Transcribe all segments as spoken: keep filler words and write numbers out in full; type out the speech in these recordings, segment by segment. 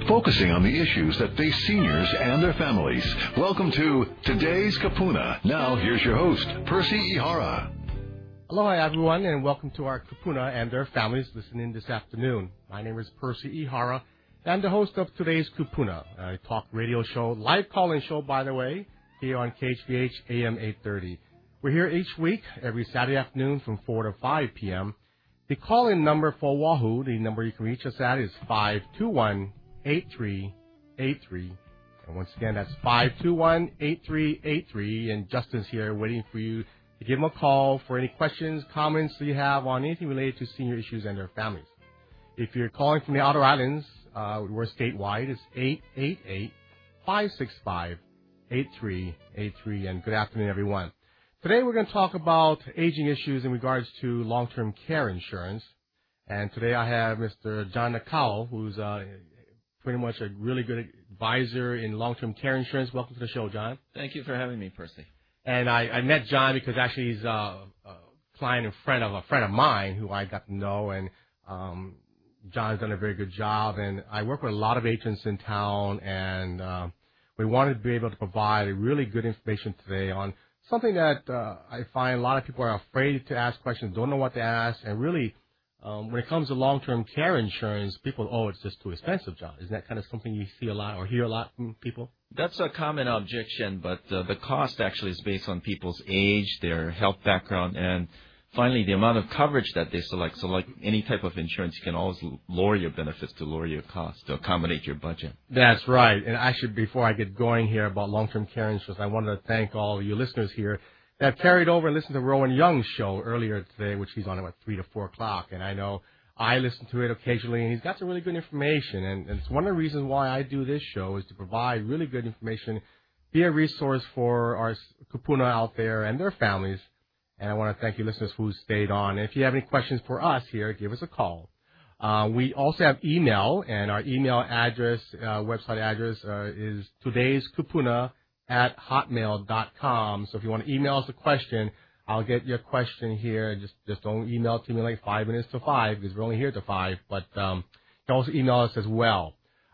focusing on the issues that face seniors and their families. Welcome to Today's Kapuna. Now, here's your host, Percy Ihara. Aloha, everyone, and welcome to our Kapuna and their families listening this afternoon. My name is Percy Ihara, and I'm the host of Today's Kapuna, a talk radio show, live call-in show, by the way, here on K H V H A M eight thirty. We're here each week, every Saturday afternoon from four to five p.m. The call-in number for Oahu, the number you can reach us at, is five two one, eight three eight three. And once again, that's five two one, eight three eight three. And Justin's here waiting for you to give him a call for any questions, comments that you have on anything related to senior issues and their families. If you're calling from the Outer Islands, uh, we're statewide. It's eight eight eight, five six five, eight three eight three. And good afternoon, everyone. Today we're going to talk about aging issues in regards to long-term care insurance. And today I have Mister John Nakao, who's uh, pretty much a really good advisor in long-term care insurance. Welcome to the show, John. Thank you for having me, Percy. And I, I met John because actually he's a, a client and friend of a friend of mine who I got to know, and um, John's done a very good job. And I work with a lot of agents in town, and uh, we wanted to be able to provide really good information today on something that uh, I find a lot of people are afraid to ask questions, don't know what to ask, and really, um, when it comes to long-term care insurance, people, oh, it's just too expensive, John. Isn't that kind of something you see a lot or hear a lot from people? That's a common objection, but uh, the cost actually is based on people's age, their health background, and finally the amount of coverage that they select. So like any type of insurance, you can always lower your benefits to lower your costs to accommodate your budget. That's right. And actually, before I get going here about long-term care insurance, I wanted to thank all of you listeners here that carried over and listened to Rowan Young's show earlier today, which he's on about three to four o'clock. And I know I listen to it occasionally, and he's got some really good information. And, and it's one of the reasons why I do this show is to provide really good information, be a resource for our kapuna out there and their families. And I want to thank you listeners who stayed on. And if you have any questions for us here, give us a call. Uh, we also have email, and our email address, uh, website address uh, is todayskapuna at hotmail dot com. So if you want to email us a question, I'll get your question here. Just just don't email it to me like five minutes to five because we're only here to five. But um, you can also email us as well.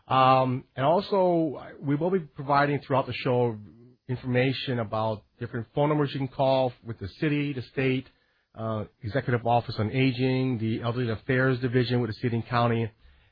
Um, and also, we will be providing throughout the show information about different phone numbers you can call with the city, the state, uh, Executive Office on Aging, the Elderly Affairs Division with the city and county.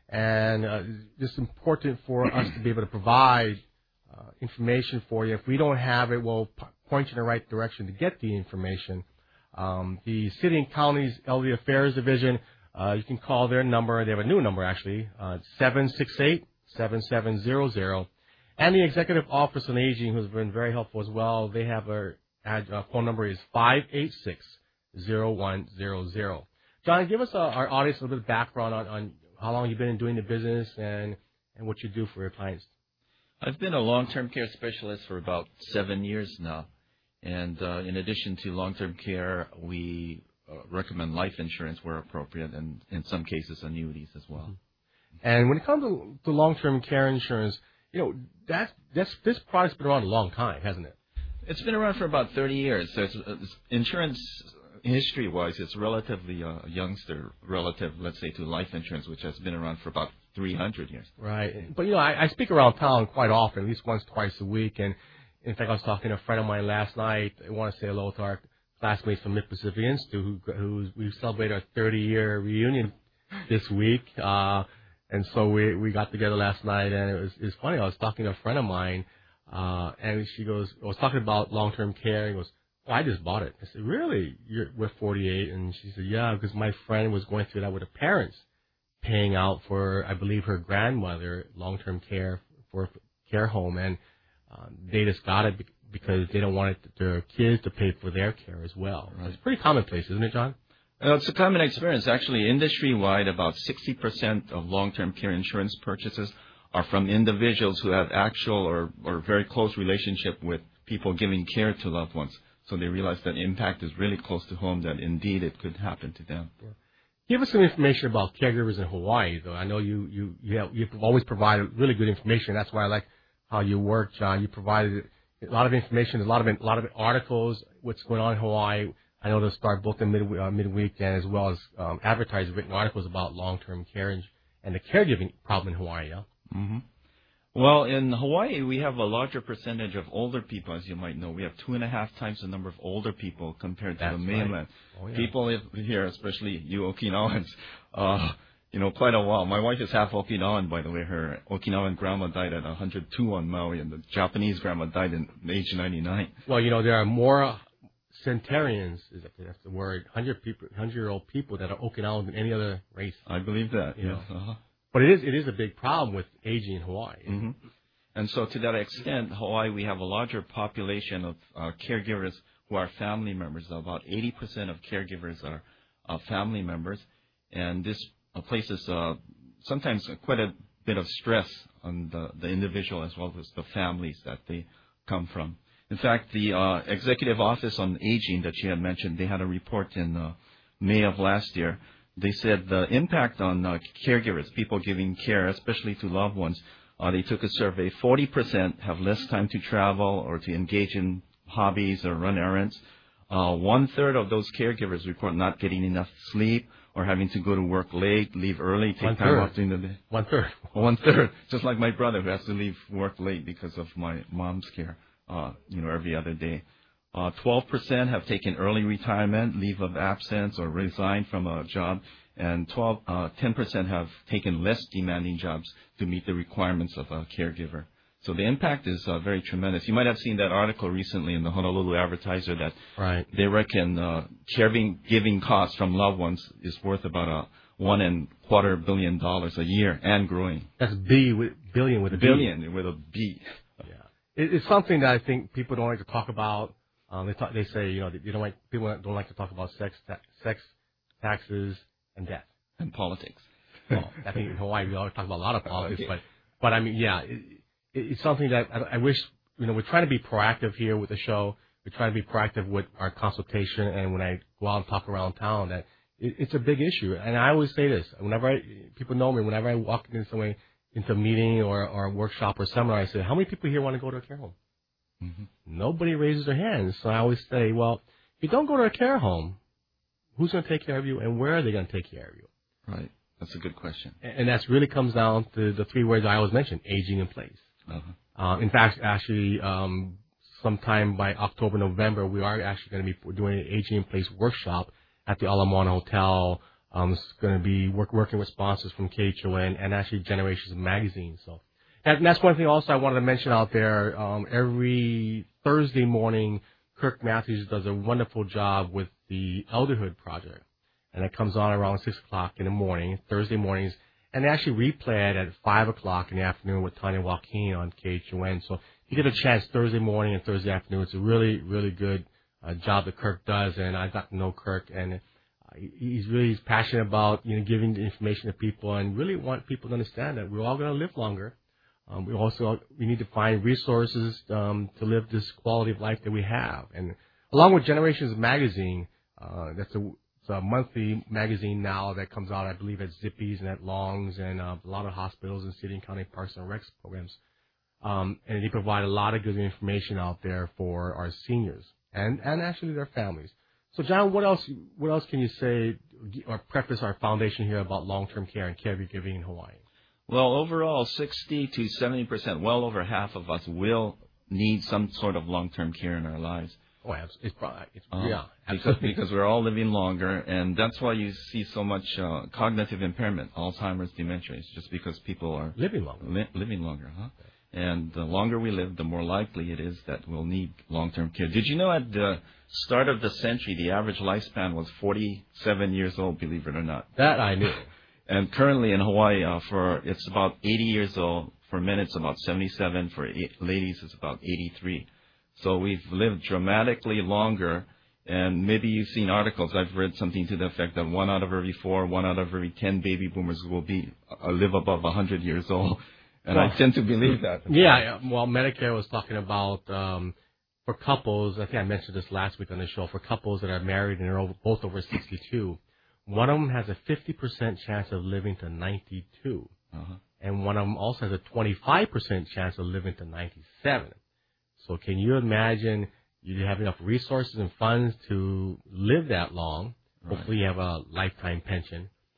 And uh, it's important for us to be able to provide uh, information for you. If we don't have it, we'll p- point you in the right direction to get the information. Um, the city and county's Elderly Affairs Division, uh, you can call their number. They have a new number, actually, uh, seven six eight, seven seven zero zero. And the Executive Office on Aging, who's been very helpful as well, they have a, a phone number is five eight six, zero one zero zero. John, give us uh, our audience a little bit of background on, on how long you've been doing the business and, and what you do for your clients. I've been a long-term care specialist for about seven years now. And uh, in addition to long-term care, we uh, recommend life insurance where appropriate, and in some cases, annuities as well. Mm-hmm. And when it comes to, to long-term care insurance, you know, that's, that's, this product's been around a long time, hasn't it? It's been around for about thirty years. So it's, it's insurance history-wise, it's relatively uh, youngster relative, let's say, to life insurance, which has been around for about three hundred years. Right. But, you know, I, I speak around town quite often, at least once, twice a week. And, in fact, I was talking to a friend of mine last night. I want to say hello to our classmates from Mid-Pacific Institute, who, who we celebrated our thirty-year reunion this week. Uh And so we we got together last night, and it was it was funny. I was talking to a friend of mine, uh, and she goes, I was talking about long-term care, and goes, oh, I just bought it. I said, really? You're, we're forty-eight? And she said, yeah, because my friend was going through that with her parents, paying out for, I believe, her grandmother, long-term care for a care home, and uh, they just got it because they don't want it, their kids to pay for their care as well. Right. It's pretty commonplace, isn't it, John? Uh, it's a common experience. Actually, industry-wide, about sixty percent of long-term care insurance purchases are from individuals who have actual or, or very close relationship with people giving care to loved ones. So they realize that impact is really close to home, that indeed it could happen to them. Yeah. Give us some information about caregivers in Hawaii, though. I know you, you, you have, you've always provided really good information. That's why I like how you work, John. You provided a lot of information, a lot of, a lot of articles, what's going on in Hawaii. I know they'll start both in mid, uh, midweek and as well as um, advertising written articles about long-term care and, and the caregiving problem in Hawaii. Yeah? Mm-hmm. Well, in Hawaii, we have a larger percentage of older people, as you might know. We have two and a half times the number of older people compared to That's the mainland. Right. Oh, yeah. People live here, especially you Okinawans, uh, you know, quite a while. My wife is half Okinawan, by the way. Her Okinawan grandma died at one hundred two on Maui, and the Japanese grandma died in age ninety-nine. Well, you know, there are more centenarians, is that, that's the word, hundred people, hundred-year-old people that are Okinawan than any other race. I believe that, You yes. know. Uh-huh. But it is it is a big problem with aging in Hawaii. Mm-hmm. And so to that extent, Hawaii, we have a larger population of uh, caregivers who are family members. About eighty percent of caregivers are uh, family members. And this uh, places uh, sometimes quite a bit of stress on the, the individual as well as the families that they come from. In fact, the uh, Executive Office on Aging that you had mentioned, they had a report in uh, May of last year. They said the impact on uh, caregivers, people giving care, especially to loved ones, uh, they took a survey. forty percent have less time to travel or to engage in hobbies or run errands. Uh, one-third of those caregivers report not getting enough sleep or having to go to work late, leave early, take time off during the day. One-third. One-third. Just like my brother who has to leave work late because of my mom's care, uh, you know, every other day. Uh, twelve percent have taken early retirement, leave of absence, or resigned from a job, and twelve, uh, ten percent have taken less demanding jobs to meet the requirements of a caregiver. So the impact is uh, very tremendous. You might have seen that article recently in the Honolulu Advertiser that right. they reckon uh, caregiving costs from loved ones is worth about a one and quarter billion dollars a year and growing. That's B with billion with a billion B. with a B. Yeah, it, it's something that I think people don't like to talk about. Um, they talk, they say, you know, they don't like people don't like to talk about sex, ta- sex, taxes, and death and politics. Well, I think in Hawaii we always talk about a lot of politics, okay. but but I mean, yeah, it, it, it's something that I, I wish, you know, we're trying to be proactive here with the show. We're trying to be proactive with our consultation, and when I go out and talk around town, that it, it's a big issue. And I always say this: whenever I, people know me, whenever I walk into somewhere, into a meeting or or a workshop or seminar, I say, "How many people here want to go to a care home?" Mm-hmm. Nobody raises their hands. So I always say, well, if you don't go to a care home, who's going to take care of you and where are they going to take care of you? Right. That's a good question. And, and that really comes down to the three words I always mention, aging in place. Uh-huh. Uh, in fact, actually, um, sometime by October, November, we are actually going to be doing an aging in place workshop at the Ala Moana Hotel. Um, it's going to be work, working with sponsors from K H O N and actually Generations Magazine. So. And that's one thing also I wanted to mention out there. Um, every Thursday morning, Kirk Matthews does a wonderful job with the Elderhood Project. And it comes on around six o'clock in the morning, Thursday mornings. And they actually replay it at five o'clock in the afternoon with Tanya Joaquin on K H O N. So if you get a chance Thursday morning and Thursday afternoon, it's a really, really good uh, job that Kirk does. And I got to know Kirk, and uh, he's really passionate about, you know, giving the information to people and really want people to understand that we're all going to live longer. Um, we also we need to find resources um, to live this quality of life that we have. And along with Generations Magazine, uh, that's a, it's a monthly magazine now that comes out, I believe, at Zippy's and at Long's and uh, a lot of hospitals and city and county parks and recs programs. Um, and they provide a lot of good information out there for our seniors and, and actually their families. So, John, what else what else can you say or preface our foundation here about long-term care and caregiving in Hawaii? Well, overall, sixty to seventy percent, well over half of us will need some sort of long-term care in our lives. Oh, it's, probably, it's uh, yeah, because, because we're all living longer, and that's why you see so much uh, cognitive impairment, Alzheimer's, dementia. It's just because people are living longer. Li- living longer, huh? And the longer we live, the more likely it is that we'll need long-term care. Did you know at the start of the century, the average lifespan was forty-seven years old, believe it or not? That I knew. And currently in Hawaii, uh, for it's about eighty years old. For men, it's about seventy-seven. For ladies, it's about eighty-three. So we've lived dramatically longer. And maybe you've seen articles. I've read something to the effect that one out of every four, one out of every ten baby boomers will be uh, live above one hundred years old. And well, I tend to believe that. Yeah. Well, Medicare was talking about um, for couples. I think I mentioned this last week on the show. For couples that are married and are over, both over sixty-two. One of them has a fifty percent chance of living to ninety-two, uh-huh. and one of them also has a twenty-five percent chance of living to ninety-seven. So can you imagine you have enough resources and funds to live that long? Right. Hopefully you have a lifetime pension.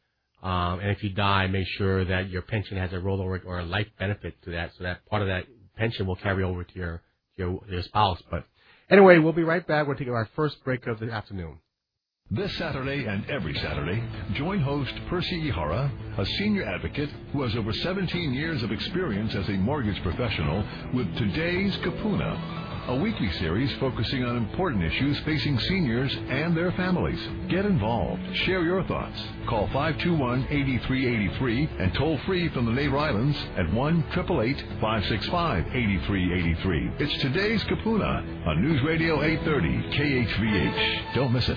Um, and if you die, make sure that your pension has a rollover or a life benefit to that, so that part of that pension will carry over to your your, your spouse. But anyway, we'll be right back. We'll take our first break of the afternoon. This Saturday and every Saturday, join host Percy Ihara, a senior advocate who has over seventeen years of experience as a mortgage professional, with Today's Kapuna, a weekly series focusing on important issues facing seniors and their families. Get involved. Share your thoughts. Call five two one, eight three eight three and toll free from the Neighbor Islands at one eight eight eight, five six five, eight three eight three. It's Today's Kapuna on News Radio eight thirty K H V H. Don't miss it.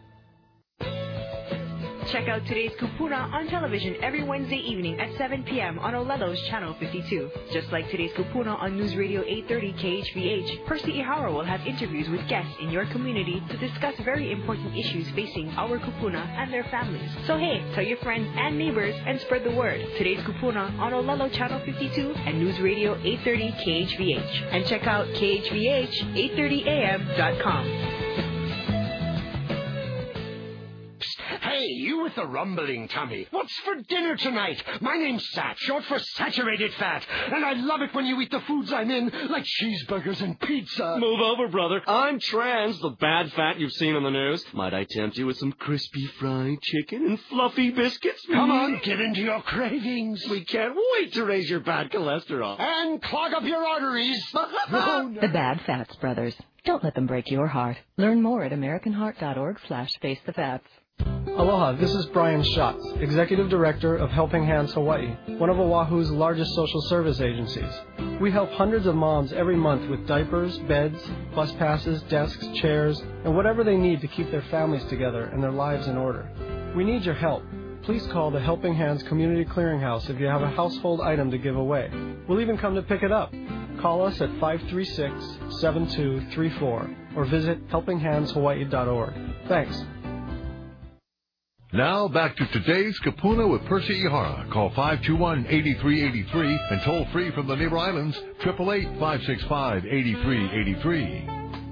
Check out Today's Kupuna on television every Wednesday evening at seven p.m. on Olelo's Channel fifty-two. Just like Today's Kupuna on News Radio eight thirty K H V H, Percy Ihara will have interviews with guests in your community to discuss very important issues facing our Kupuna and their families. So hey, tell your friends and neighbors and spread the word. Today's Kupuna on Olelo Channel fifty-two and News Radio eight thirty K H V H. And check out K H V H eight thirty A M dot com. Hey, you with the rumbling tummy. What's for dinner tonight? My name's Sat, short for saturated fat. And I love it when you eat the foods I'm in, like cheeseburgers and pizza. Move over, brother. I'm trans, the bad fat you've seen on the news. Might I tempt you with some crispy fried chicken and fluffy biscuits? Come on, get into your cravings. We can't wait to raise your bad cholesterol. And clog up your arteries. Oh, no. The Bad Fats Brothers. Don't let them break your heart. Learn more at americanheart.org slash face the fats. Aloha, this is Brian Schatz, Executive Director of Helping Hands Hawaii, one of Oahu's largest social service agencies. We help hundreds of moms every month with diapers, beds, bus passes, desks, chairs, and whatever they need to keep their families together and their lives in order. We need your help. Please call the Helping Hands Community Clearinghouse if you have a household item to give away. We'll even come to pick it up. Call us at five three six, seven two three four or visit helping hands hawaii dot org. Thanks. Now back to Today's Kapuna with Percy Ihara. Call five two one, eight three eight three and toll free from the Neighbor Islands, eight eight eight, five six five, eight three eight three.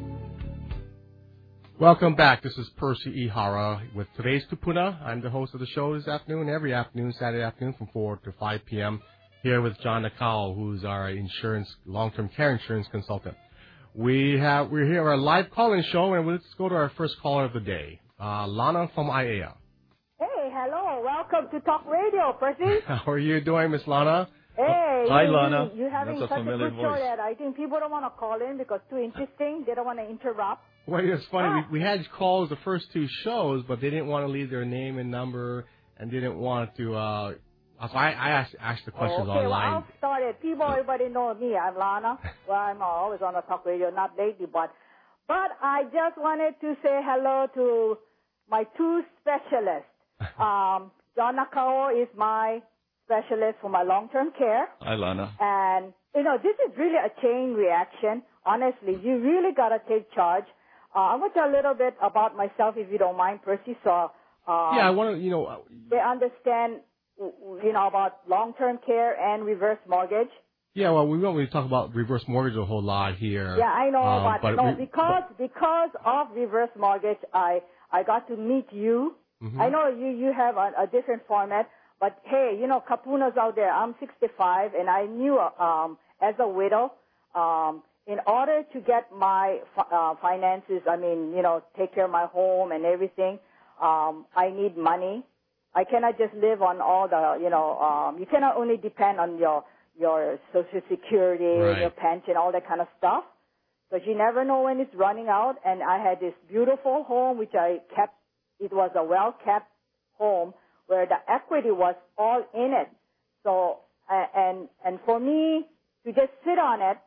Welcome back. This is Percy Ihara with Today's Kapuna. I'm the host of the show this afternoon, every afternoon, Saturday afternoon from four to five p.m. here with John Nakao, who's our insurance, long-term care insurance consultant. We have, we're here, our live call-in show, and let's go to our first caller of the day, uh, Lana from I A A. Hey, hello. Welcome to Talk Radio, Percy. How are you doing, Miss Lana? Hey. Hi, you, Lana. You're having That's a such a familiar good show voice. that I think people don't want to call in because it's too interesting. They don't want to interrupt. Well, it's funny. Ah. We, we had calls the first two shows, but they didn't want to leave their name and number and didn't want to. Uh, so I, I asked, asked the questions okay, online. Well, I'll start it. People, everybody know me. I'm Lana. Well, I'm always on the Talk Radio, not lately, but but I just wanted to say hello to my two specialists. Um, John Nakao is my specialist for my long-term care. Hi, Lana. And, you know, this is really a chain reaction. Honestly, you really got to take charge. Uh, I want to tell a little bit about myself, if you don't mind, Percy. So, um, yeah, I want to, you know. They understand, you know, about long-term care and reverse mortgage. Yeah, well, we won't really talk about reverse mortgage a whole lot here. Yeah, I know, um, but, but no, we, because but, because of reverse mortgage, I I got to meet you. Mm-hmm. I know you you have a, a different format, but hey, you know, Kapuna's out there. I'm sixty-five, and I knew um, as a widow, um, in order to get my uh, finances, I mean, you know, take care of my home and everything, um, I need money. I cannot just live on all the, you know, um, you cannot only depend on your your Social Security, right. your pension, all that kind of stuff. Because you never know when it's running out. And I had this beautiful home, which I kept. It was a well-kept home where the equity was all in it. So, uh, and and for me to just sit on it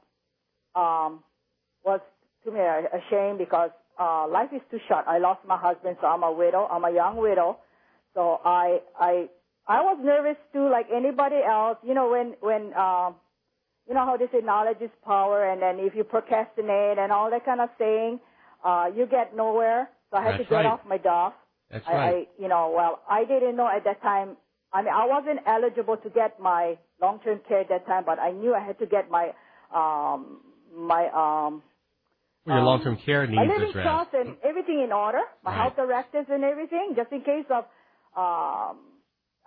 um, was, to me, a, a shame because uh, life is too short. I lost my husband, so I'm a widow. I'm a young widow. So I I I was nervous too, like anybody else. You know, when when um, you know how they say knowledge is power, and then if you procrastinate and all that kind of saying, uh, you get nowhere. So I had That's to get right. off my duff. That's I, right. I, you know, well, I didn't know at that time. I mean, I wasn't eligible to get my long-term care at that time, but I knew I had to get my um, my um, Well, your um, long-term care needs my living addressed. trust and everything in order, my Right. health directives and everything, just in case of. Um,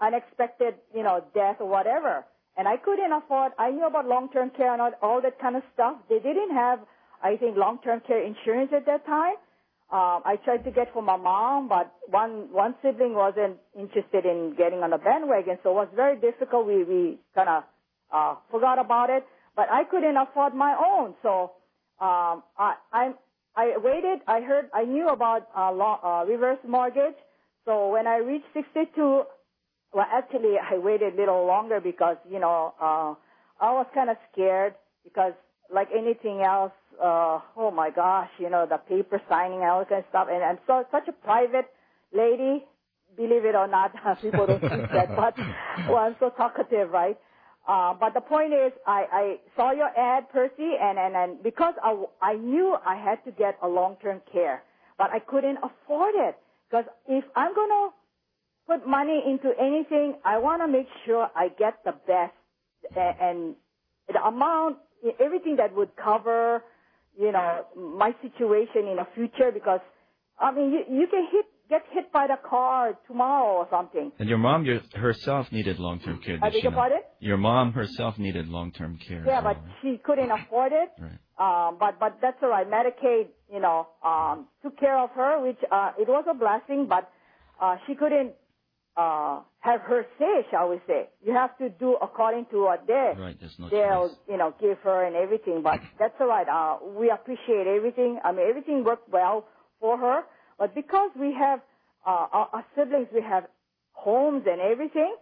unexpected, you know, death or whatever. And I couldn't afford, I knew about long-term care and all, all that kind of stuff. They didn't have, I think, long-term care insurance at that time. Um, I tried to get for my mom, but one one sibling wasn't interested in getting on the bandwagon, so it was very difficult. We we kind of uh, forgot about it, but I couldn't afford my own, so um, I I I waited. I heard I knew about uh, law, uh, reverse mortgage, so when I reached sixty-two, well, actually I waited a little longer because you know uh, I was kind of scared because like anything else. Uh, oh my gosh, you know, the paper signing and all that kind of stuff. And I'm so, such a private lady, believe it or not, people don't think that, but well, I'm so talkative, right? Uh, but the point is, I, I saw your ad, Percy, and, and, and because I, I knew I had to get a long-term care, but I couldn't afford it. Because if I'm going to put money into anything, I want to make sure I get the best and, and the amount, everything that would cover you know, my situation in the future because, I mean, you, you can hit, get hit by the car tomorrow or something. And your mom your, herself needed long-term care. I beg your pardon? Your mom herself needed long-term care. Yeah, but she couldn't afford it. Right. Um, but, but that's all right. Medicaid, you know, um, took care of her, which, uh, it was a blessing, but, uh, she couldn't, uh, have her say, shall we say. You have to do according to what they, right, there's no they'll, choice. you know, give her and everything. But that's all right. Uh, we appreciate everything. I mean, everything worked well for her. But because we have, uh, our, our siblings, we have homes and everything,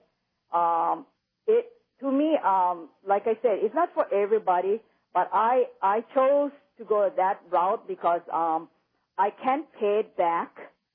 um, it, to me, um, like I said, it's not for everybody, but I, I chose to go that route because, um, I can't pay it back.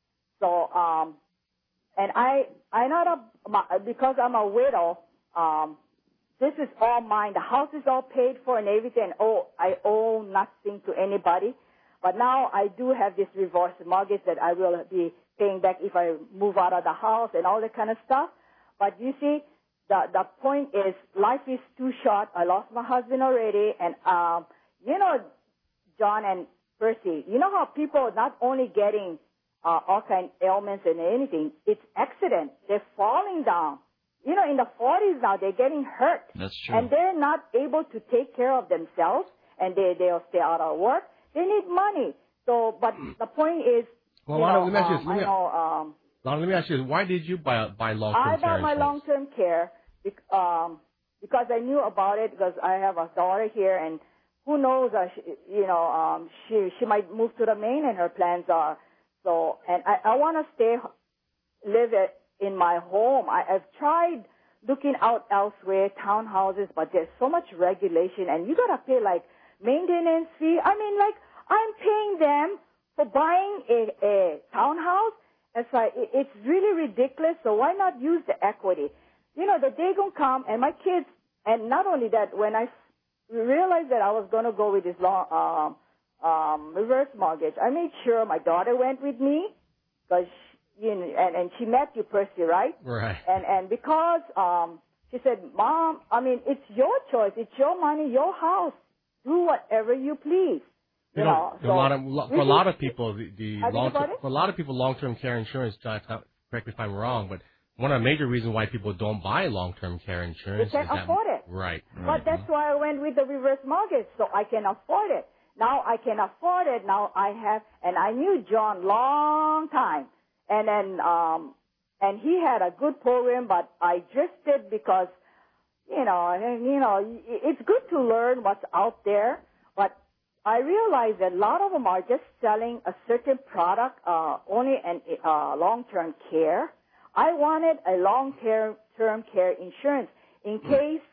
So, um, And I, I not a, because I'm a widow, um, this is all mine. The house is all paid for and everything. Oh, I owe nothing to anybody. But now I do have this reverse mortgage that I will be paying back if I move out of the house and all that kind of stuff. But you see, the, the point is life is too short. I lost my husband already. And, um, you know, John and Percy, you know how people not only getting Uh, all kind of ailments and anything. It's accident. They're falling down. You know, in the forties now, they're getting hurt. That's true. And they're not able to take care of themselves, and they, they'll stay out of work. They need money. So, but the point is, well, you Lana, know, let me ask you, um, let me, I know, um, Lana, let me ask you, why did you buy, buy long-term care I bought my insurance? long-term care bec- um, because I knew about it because I have a daughter here, and who knows, uh, she, you know, um, she, she might move to the Maine, and her plans are. So, and I, I want to stay, live it in my home. I, I've tried looking out elsewhere, townhouses, but there's so much regulation, and you got to pay, like, maintenance fee. I mean, like, I'm paying them for buying a, a townhouse. It's like, it, it's really ridiculous, so why not use the equity? You know, the day gonna come, and my kids, and not only that, when I realized that I was going to go with this long, um, Um, reverse mortgage. I made sure my daughter went with me because, you know, and, and she met you, Percy, right? Right. And, and because, um, she said, Mom, I mean, it's your choice. It's your money, your house. Do whatever you please. You, you know, know, so a lot of, for a lot of people, the, the long for a lot of people, long-term care insurance, John, correct me if I'm wrong, but one of the major reasons why people don't buy long-term care insurance they can't is that, afford it. Right. But right. that's why I went with the reverse mortgage, so I can afford it. Now I can afford it. Now I have, and I knew John long time, and then um, and he had a good program, but I drifted because, you know, and, you know, it's good to learn what's out there, but I realized that a lot of them are just selling a certain product, uh, only an uh, long-term care. I wanted a long-term term care insurance in case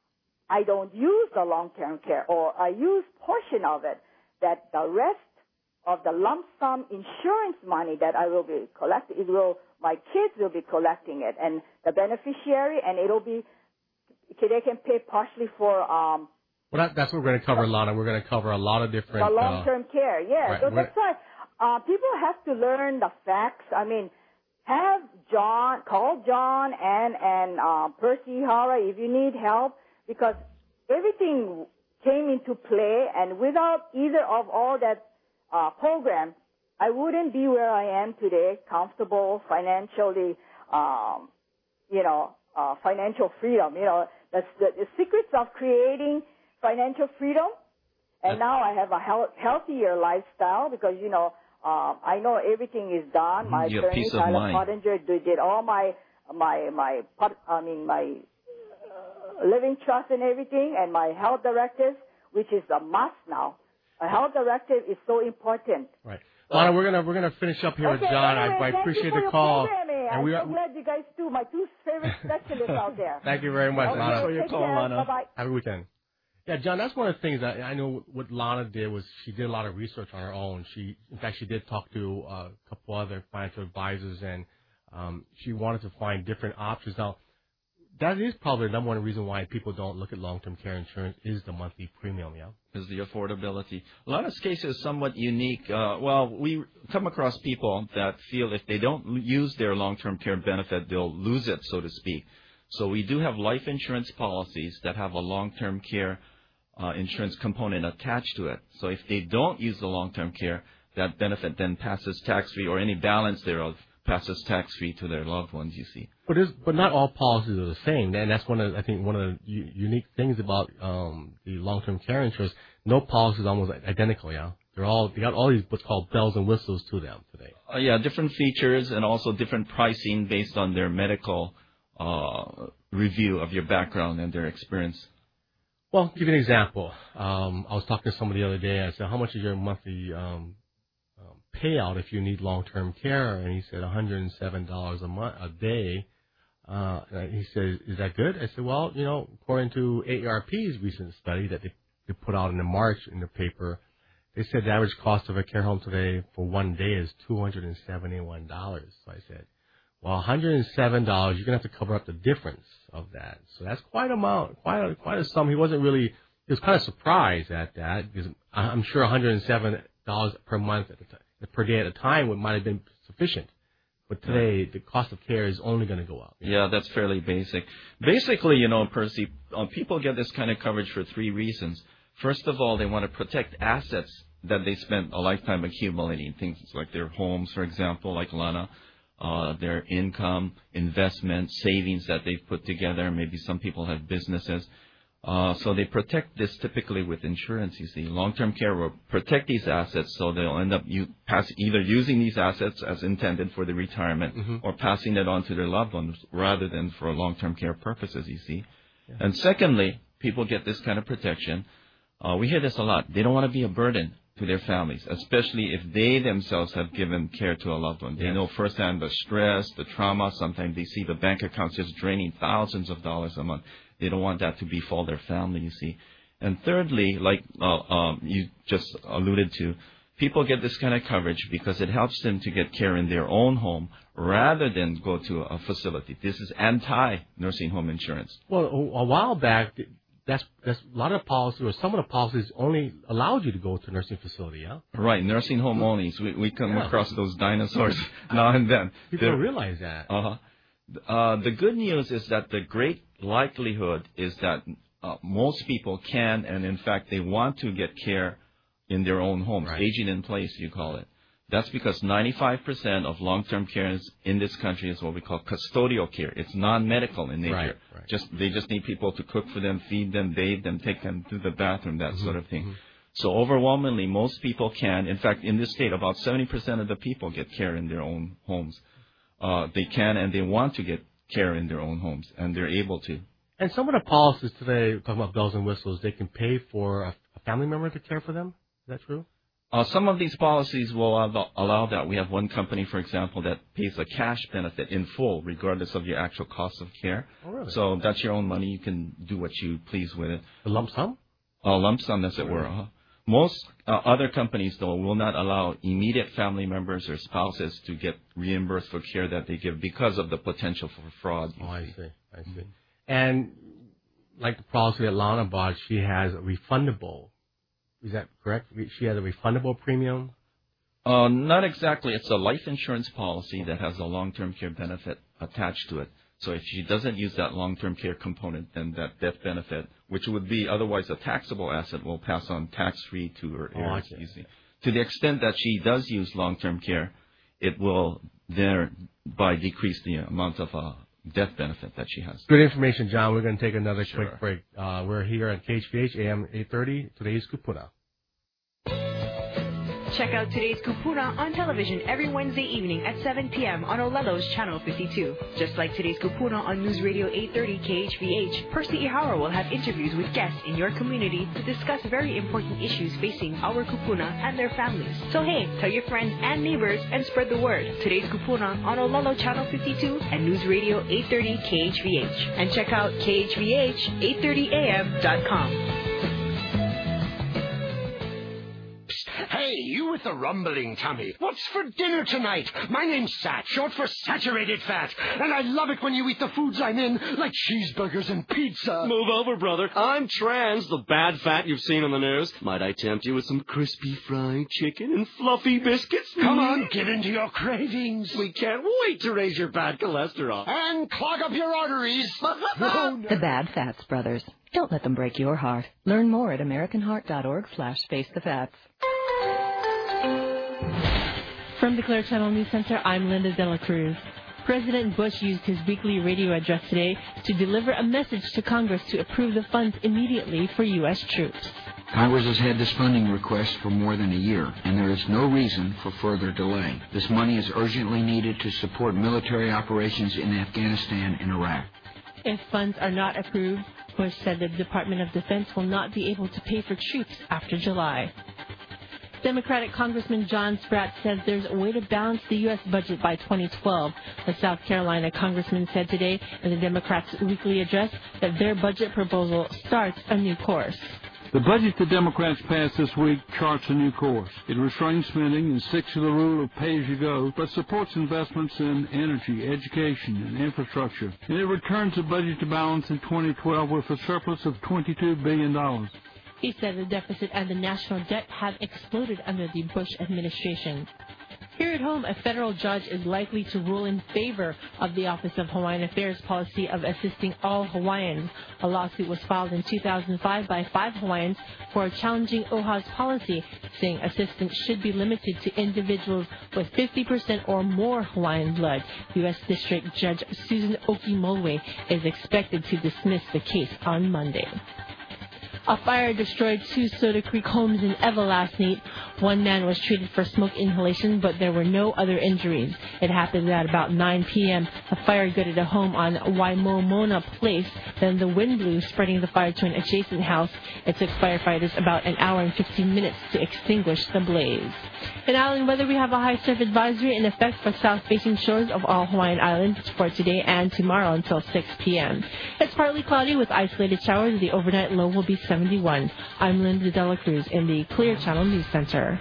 I don't use the long-term care, or I use portion of it, that the rest of the lump sum insurance money that I will be collecting, it will, my kids will be collecting it, and the beneficiary, and it'll be, they can pay partially for, um, well, that, that's what we're going to cover, Lana. We're going to cover a lot of different, the long-term uh, care, yeah. Right, so that's why, uh, people have to learn the facts. I mean, have John, call John and, and, uh, Percy Hara if you need help, because everything came into play, and without either of all that uh, program, I wouldn't be where I am today, comfortable, financially um, you know, uh, financial freedom. You know, that's the, the secrets of creating financial freedom. And now I have a health, healthier lifestyle because, you know, uh, I know everything is done. My you have attorney, peace of Tyler mind. Pottinger, did did all my, my, my, I mean, my uh, living trust and everything, and my health directives, which is a must now. A health directive is so important. Right. Lana, we're gonna we're gonna finish up here Okay, with John. anyway, I, I thank appreciate you for the your call. programming. And I'm we so are, glad you guys do. My two favorite specialists out there. Thank you very much, Okay, Lana. for your take call, care. Lana. Bye-bye. Have a weekend. Yeah, John, that's one of the things that I know what Lana did was she did a lot of research on her own. She, in fact, she did talk to uh, a couple other financial advisors, and um, she wanted to find different options. Now, that is probably the number one reason why people don't look at long-term care insurance is the monthly premium, yeah? Is the affordability. Lana's case is somewhat unique. Uh, well, we come across people that feel if they don't l- use their long-term care benefit, they'll lose it, so to speak. So we do have life insurance policies that have a long-term care uh, insurance component attached to it. So if they don't use the long-term care, that benefit then passes tax-free, or any balance thereof passes tax-free to their loved ones, you see. But there's, but not all policies are the same, and that's one of I think one of the u- unique things about um, the long-term care insurance. No policy is almost identical, yeah. They're all they got all these what's called bells and whistles to them today. Uh, yeah, different features and also different pricing based on their medical uh, review of your background and their experience. Well, give you an example. Um, I was talking to somebody the other day. I said, "How much is your monthly um, um, payout if you need long-term care?" And he said, one hundred seven dollars a month a day. Uh, and he said, "Is that good?" I said, "Well, you know, according to A A R P's recent study that they, they put out in the March in the paper, they said the average cost of a care home today for one day is two hundred seventy-one dollars." So I said, well, one hundred seven dollars, you're going to have to cover up the difference of that. So that's quite a amount, quite a, quite a sum. He wasn't really, he was kind of surprised at that because I'm sure one hundred seven dollars per month, at the time, per day at a time would might have been sufficient. But today, the cost of care is only going to go up. Yeah, that's fairly basic. Basically, you know, Percy, uh, people get this kind of coverage for three reasons. First of all, they want to protect assets that they spent a lifetime accumulating, things like their homes, for example, like Lana, uh, their income, investments, savings that they've put together. Maybe some people have businesses. Uh, so they protect this typically with insurance, you see. Long-term care will protect these assets, so they'll end up u- pass, either using these assets as intended for the retirement Mm-hmm. or passing it on to their loved ones rather than for long-term care purposes, you see. Yeah. And secondly, people get this kind of protection. Uh, we hear this a lot. They don't want to be a burden to their families, especially if they themselves have given care to a loved one. They Yes. know firsthand the stress, the trauma. Sometimes they see the bank accounts just draining thousands of dollars a month. They don't want that to befall their family, you see. And thirdly, like uh, um, you just alluded to, people get this kind of coverage because it helps them to get care in their own home rather than go to a facility. This is anti-nursing home insurance. Well, a, a while back, that's that's a lot of policies, or some of the policies only allowed you to go to a nursing facility, yeah? Right, nursing home only. So we, we come Yeah. across those dinosaurs now and then. People They're- don't realize that. Uh-huh. Uh, the good news is that the great likelihood is that uh, most people can, and in fact, they want to get care in their own homes, Right. aging in place, you call it. That's because ninety-five percent of long-term care is, in this country is what we call custodial care. It's non-medical in nature. Right, right. Just they just need people to cook for them, feed them, bathe them, take them to the bathroom, that Mm-hmm, sort of thing. So overwhelmingly, most people can. In fact, in this state, about seventy percent of the people get care in their own homes. Uh, they can and they want to get care in their own homes, and they're able to. And some of the policies today, talking about bells and whistles, they can pay for a, a family member to care for them. Is that true? Uh, some of these policies will allow, allow that. We have one company, for example, that pays a cash benefit in full, regardless of your actual cost of care. Oh, really? So that's your own money. You can do what you please with it. A lump sum? A lump sum, as it were. Uh-huh. Most uh, other companies, though, will not allow immediate family members or spouses to get reimbursed for care that they give because of the potential for fraud. Oh, I see. I see. And like the policy that Lana bought, she has a refundable. Is that correct? She has a refundable premium? Uh, not exactly. It's a life insurance policy that has a long-term care benefit attached to it. So if she doesn't use that long-term care component, then that death benefit, which would be otherwise a taxable asset, will pass on tax-free to her Oh, I heirs. see. You see. To the extent that she does use long-term care, it will thereby decrease the amount of uh, death benefit that she has. Good information, John. We're going to take another Sure. quick break. Uh, we're here at K H V H A M eight thirty. Today's Kupuna. Check out Today's Kupuna on television every Wednesday evening at seven p.m. on Olelo's Channel fifty-two. Just like Today's Kupuna on News Radio eight thirty K H V H, Percy Ihara will have interviews with guests in your community to discuss very important issues facing our Kupuna and their families. So hey, tell your friends and neighbors and spread the word. Today's Kupuna on Olelo Channel fifty-two and News Radio eight thirty K H V H. And check out K H V H eight thirty A M dot com. Hey, you with the rumbling tummy. What's for dinner tonight? My name's Sat, short for saturated fat. And I love it when you eat the foods I'm in, like cheeseburgers and pizza. Move over, brother. I'm trans, the bad fat you've seen on the news. Might I tempt you with some crispy fried chicken and fluffy biscuits? Come on, give in to your cravings. We can't wait to raise your bad cholesterol. And clog up your arteries. Oh, no. The Bad Fats Brothers. Don't let them break your heart. Learn more at american heart dot org slash face the fats. From the Clear Channel News Center, I'm Linda Dela Cruz. President Bush used his weekly radio address today to deliver a message to Congress to approve the funds immediately for U S troops. Congress has had this funding request for more than a year, and there is no reason for further delay. This money is urgently needed to support military operations in Afghanistan and Iraq. If funds are not approved, Bush said the Department of Defense will not be able to pay for troops after July. Democratic Congressman John Spratt says there's a way to balance the U S budget by twenty twelve. The South Carolina congressman said today in the Democrats' weekly address that their budget proposal starts a new course. The budget the Democrats passed this week charts a new course. It restrains spending and sticks to the rule of pay-as-you-go, but supports investments in energy, education, and infrastructure. And it returns the budget to balance in twenty twelve with a surplus of twenty-two billion dollars. He said the deficit and the national debt have exploded under the Bush administration. Here at home, a federal judge is likely to rule in favor of the Office of Hawaiian Affairs policy of assisting all Hawaiians. A lawsuit was filed in two thousand five by five Hawaiians for challenging O H A's policy, saying assistance should be limited to individuals with fifty percent or more Hawaiian blood. U S District Judge Susan Okimolwe is expected to dismiss the case on Monday. A fire destroyed two Soda Creek homes in Eva last night. One man was treated for smoke inhalation, but there were no other injuries. It happened at about nine p.m. A fire gutted a home on Waimomona Place. Then the wind blew, spreading the fire to an adjacent house. It took firefighters about an hour and fifteen minutes to extinguish the blaze. In island weather, we have a high surf advisory in effect for south-facing shores of all Hawaiian Islands for today and tomorrow until six p.m. It's partly cloudy with isolated showers. The overnight low will be seventy-one. I'm Linda Dela Cruz in the Clear Channel News Center.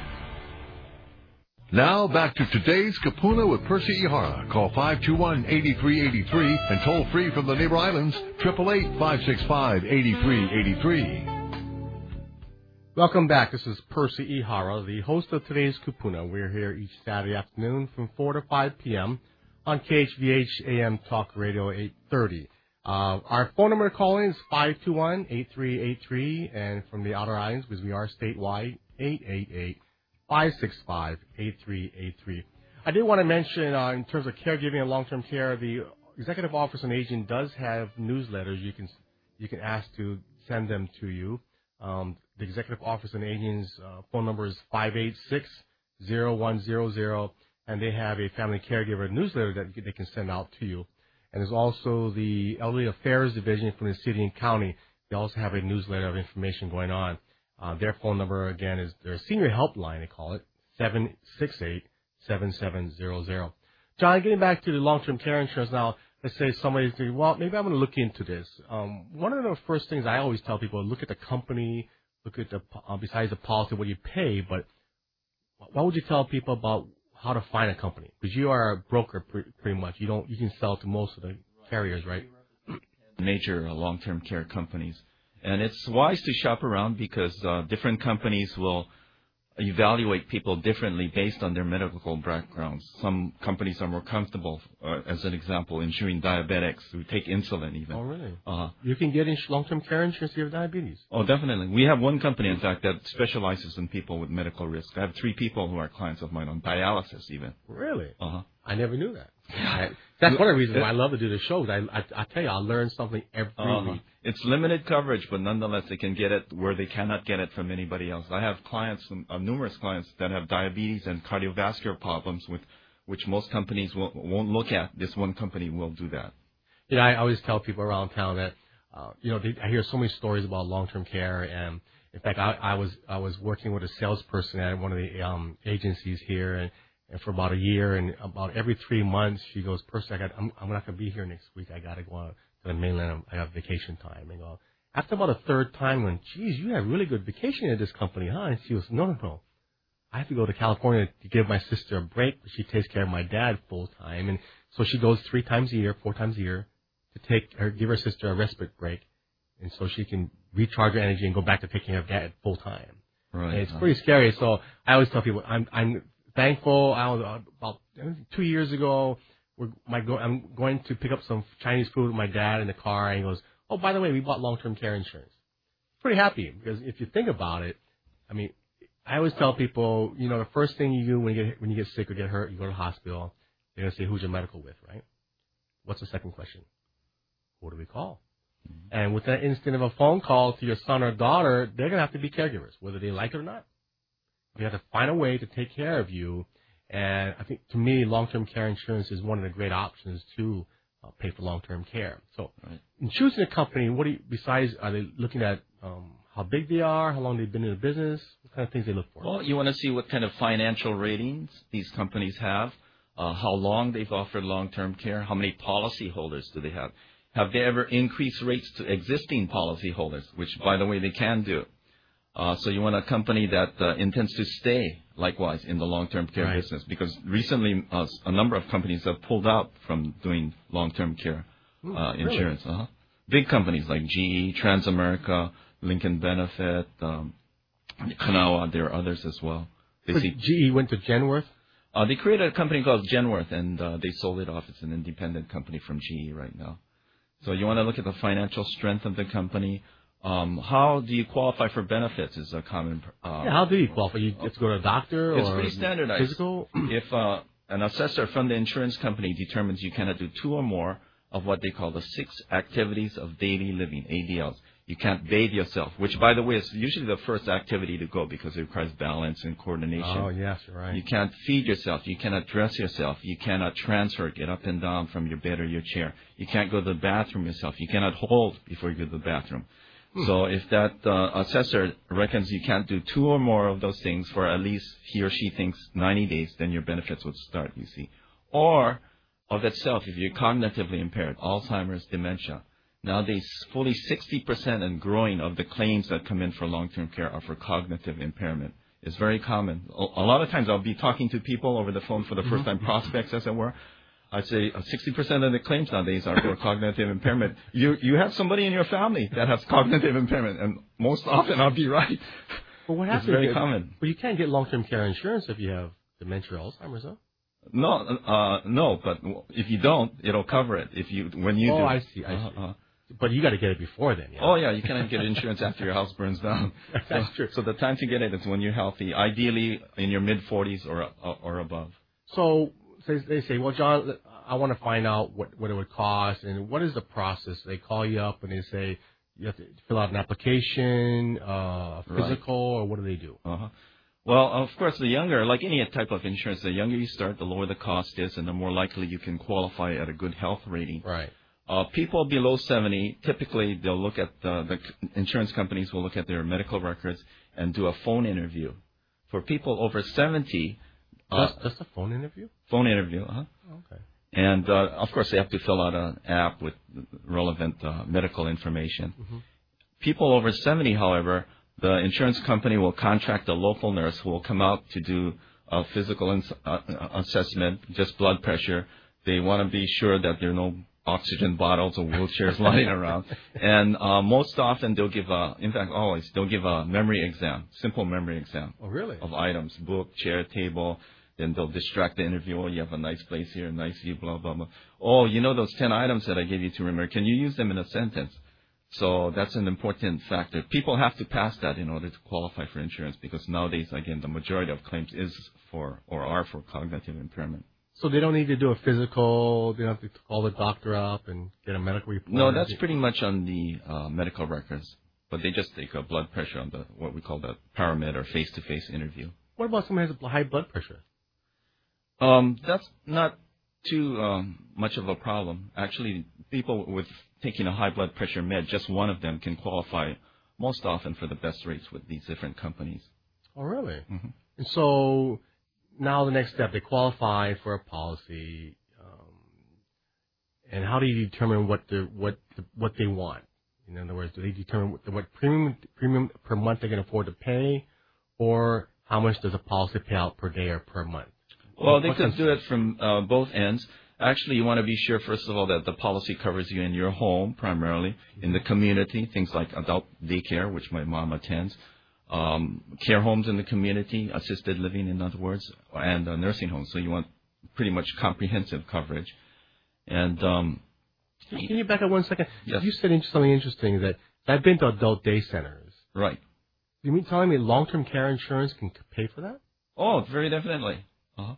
Now back to today's Kapuna with Percy Ihara. Call five two one, eight three eight three and toll free from the neighbor islands, eight eight eight, five six five, eight three eight three. Welcome back. This is Percy Ihara, the host of today's Kupuna. We're here each Saturday afternoon from four to five p.m. on K H V H A M Talk Radio eight thirty. Uh, our phone number to call in is five two one, eight three eight three, and from the outer islands, because we are statewide, eight eight eight, five six five, eight three eight three. I did want to mention, uh, in terms of caregiving and long-term care, the Executive Office on Aging does have newsletters. You can you can ask to send them to you. Um, the Executive Office on Aging's uh, phone number is five eight six, zero one zero zero, and they have a family caregiver newsletter that they can send out to you. And there's also the Elderly Affairs Division from the city and county. They also have a newsletter of information going on. Uh, their phone number, again, is their senior helpline, they call it, seven six eight, seven seven zero zero. John, getting back to the long-term care insurance now, let's say somebody's thinking, well, maybe I'm going to look into this. Um, one of the first things I always tell people, look at the company, look at the, uh, besides the policy, what you pay, but what would you tell people about how to find a company? Because you are a broker pre- pretty much. You don't, you can sell to most of the carriers, right? Major uh, long-term care companies. And it's wise to shop around because uh, different companies will evaluate people differently based on their medical backgrounds. Some companies are more comfortable, uh, as an example, insuring diabetics who take insulin even. Oh, really? Uh, you can get ins- long-term care insurance if you have diabetes. Oh, definitely. We have one company, in fact, that specializes in people with medical risk. I have three people who are clients of mine on dialysis even. Really? Uh-huh. I never knew that. I, That's one of the reasons why I love to do the shows. I, I, I tell you, I learn something every uh-huh. week. It's limited coverage, but nonetheless, they can get it where they cannot get it from anybody else. I have clients, uh, numerous clients that have diabetes and cardiovascular problems, with which most companies will, won't look at. This one company will do that. You know, I always tell people around town that, uh, you know, they, I hear so many stories about long-term care, and in fact, I, I was I was working with a salesperson at one of the um, agencies here, and, and for about a year, and about every three months, she goes, "Percy, I got, I'm, I'm not going to be here next week. I got to go out to the mainland. I got vacation time." And go, after about a third time, when, "Geez, you have really good vacation at this company, huh?" And she goes, "No, no, no. I have to go to California to give my sister a break. She takes care of my dad full time, and so she goes three times a year, four times a year, to take her, give her sister a respite break, and so she can recharge her energy and go back to taking care of dad full time." Right. And it's pretty scary. So I always tell people, I'm I'm thankful. I was uh, about two years ago. We're, my go, I'm going to pick up some Chinese food with my dad in the car, and he goes, "Oh, by the way, we bought long-term care insurance." Pretty happy, because if you think about it, I mean, I always tell people, you know, the first thing you do when you get when you get sick or get hurt, you go to the hospital. They're gonna say, "Who's your medical with?" Right? What's the second question? Who do we call? Mm-hmm. And with that instant of a phone call to your son or daughter, they're gonna have to be caregivers, whether they like it or not. You have to find a way to take care of you. And I think, to me, long-term care insurance is one of the great options to uh, pay for long-term care. So, right. In choosing a company, what do you, besides, are they looking at um, how big they are, how long they've been in the business, what kind of things they look for? Well, you want to see what kind of financial ratings these companies have, uh, how long they've offered long-term care, how many policyholders do they have. Have they ever increased rates to existing policyholders, which, by the way, they can do. Uh, so you want a company that uh, intends to stay, likewise, in the long-term care right. business, because recently uh, a number of companies have pulled out from doing long-term care Ooh, uh, insurance. Really? Uh-huh. Big companies like G E, Transamerica, Lincoln Benefit, um, Kanawa, there are others as well. They see, G E went to Genworth? Uh, they created a company called Genworth, and uh, they sold it off. It's an independent company from G E right now. So you want to look at the financial strength of the company. Um, how do you qualify for benefits is a common... Uh, yeah, how do you qualify? You have to go to a doctor it's or pretty standardized. Physical? If uh, an assessor from the insurance company determines you cannot do two or more of what they call the six activities of daily living, A D Ls. You can't bathe yourself, which, by the way, is usually the first activity to go because it requires balance and coordination. Oh, yes, you're right. You can't feed yourself. You cannot dress yourself. You cannot transfer, get up and down from your bed or your chair. You can't go to the bathroom yourself. You cannot hold before you go to the bathroom. Hmm. So if that uh, assessor reckons you can't do two or more of those things for at least he or she thinks ninety days, then your benefits would start, you see. Or, of itself, if you're cognitively impaired, Alzheimer's, dementia, nowadays fully sixty percent and growing of the claims that come in for long-term care are for cognitive impairment. It's very common. A lot of times I'll be talking to people over the phone for the first time, prospects as it were. I'd say sixty percent of the claims nowadays are for cognitive impairment. You you have somebody in your family that has cognitive impairment, and most often I'll be right. Well, what happens? It's very if, common. Well, you can't get long-term care insurance if you have dementia or Alzheimer's, huh? No, uh, no, but if you don't, it'll cover it. If you when you oh, do. Oh, I see. I uh-huh, see. Uh-huh. But you got to get it before then. Yeah? Oh yeah, you cannot get insurance after your house burns down. That's so, true. So the time to get it is when you're healthy, ideally in your mid forties or uh, or above. So they, they say, well, John, I want to find out what, what it would cost, and what is the process? They call you up and they say you have to fill out an application, uh, physical, right. or what do they do? Uh-huh. Well, of course, the younger, like any type of insurance, the younger you start, the lower the cost is, and the more likely you can qualify at a good health rating. Right. Uh, people below seventy, typically they'll look at the, the insurance companies will look at their medical records and do a phone interview. For people over seventy, just, uh, just a phone interview. Phone interview, huh? Okay. And uh, of course, they have to fill out an app with relevant uh, medical information. Mm-hmm. People over seventy, however, the insurance company will contract a local nurse who will come out to do a physical ins- uh, assessment, just blood pressure. They want to be sure that there are no oxygen bottles or wheelchairs lying around. And uh, most often they'll give a, in fact always, they'll give a memory exam, simple memory exam. Oh, really? Of items, book, chair, table. Then they'll distract the interviewer. Oh, you have a nice place here, a nice view, blah, blah, blah. Oh, you know those ten items that I gave you to remember. Can you use them in a sentence? So that's an important factor. People have to pass that in order to qualify for insurance because nowadays, again, the majority of claims is for or are for cognitive impairment. So they don't need to do a physical. They don't have to call the doctor up and get a medical report. No, that's pretty much on the uh, medical records. But they just take a blood pressure on the what we call the paramed or face-to-face interview. What about someone who has high blood pressure? Um, that's not too um, much of a problem. Actually, people with taking a high blood pressure med, just one of them can qualify most often for the best rates with these different companies. Oh, really? Mm-hmm. And so now the next step, they qualify for a policy. Um, and how do you determine what the what the, what they want? In other words, do they determine what, what premium premium per month they can afford to pay, or how much does a policy pay out per day or per month? Well, they could do it from uh, both ends. Actually, you want to be sure, first of all, that the policy covers you in your home primarily, in the community, things like adult daycare, which my mom attends, um, care homes in the community, assisted living, in other words, and uh, nursing homes. So you want pretty much comprehensive coverage. And um, Can you back up one second? Yes. You said something interesting that I've been to adult day centers. Right. You mean telling me long-term care insurance can pay for that? Oh, very definitely. Uh-huh.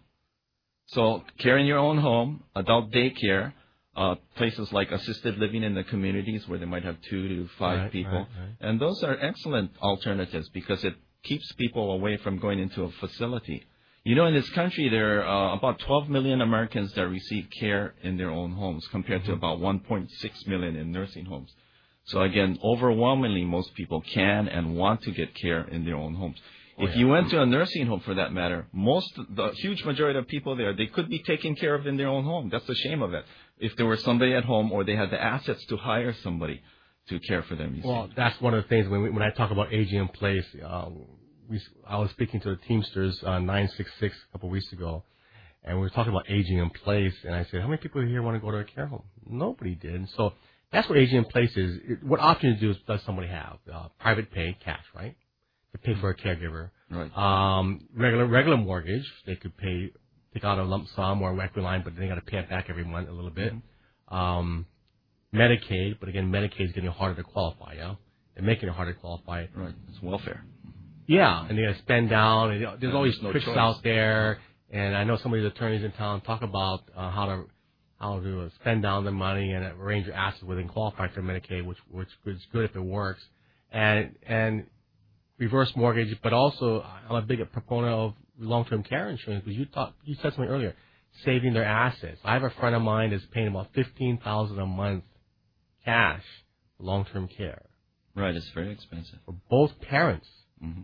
So care in your own home, adult daycare, uh, places like assisted living in the communities where they might have two to five right, people. Right, right. And those are excellent alternatives because it keeps people away from going into a facility. You know, in this country, there are uh, about twelve million Americans that receive care in their own homes compared mm-hmm. to about one point six million in nursing homes. So again, overwhelmingly, most people can and want to get care in their own homes. Oh, if yeah. you went to a nursing home, for that matter, most, the huge majority of people there, they could be taken care of in their own home. That's the shame of it. If there was somebody at home or they had the assets to hire somebody to care for them. You well, see. That's one of the things when we, when I talk about aging in place. Uh, we, I was speaking to the Teamsters uh, nine six six a couple of weeks ago, and we were talking about aging in place. And I said, how many people here want to go to a care home? Nobody did. So that's what aging in place is. It, what options do does somebody have? Uh, private pay, cash, right? To pay for a caregiver. Right. Um, regular regular mortgage, they could pay, take out a lump sum or a equity line, but they got to pay it back every month a little bit. Mm-hmm. Um, Medicaid, but again, Medicaid is getting harder to qualify, yeah? They're making it harder to qualify. Right. It's welfare. Yeah, and they got to spend down. And there's yeah, always there's no tricks choice. out there, and I know some of these attorneys in town talk about uh, how to how to spend down the money and arrange your assets within qualify for Medicaid, which which is good if it works, and and reverse mortgage. But also, I'm a big proponent of long-term care insurance because you thought you said something earlier, saving their assets. I have a friend of mine that's paying about fifteen thousand a month cash for long-term care. Right, it's very expensive for both parents. Mm-hmm.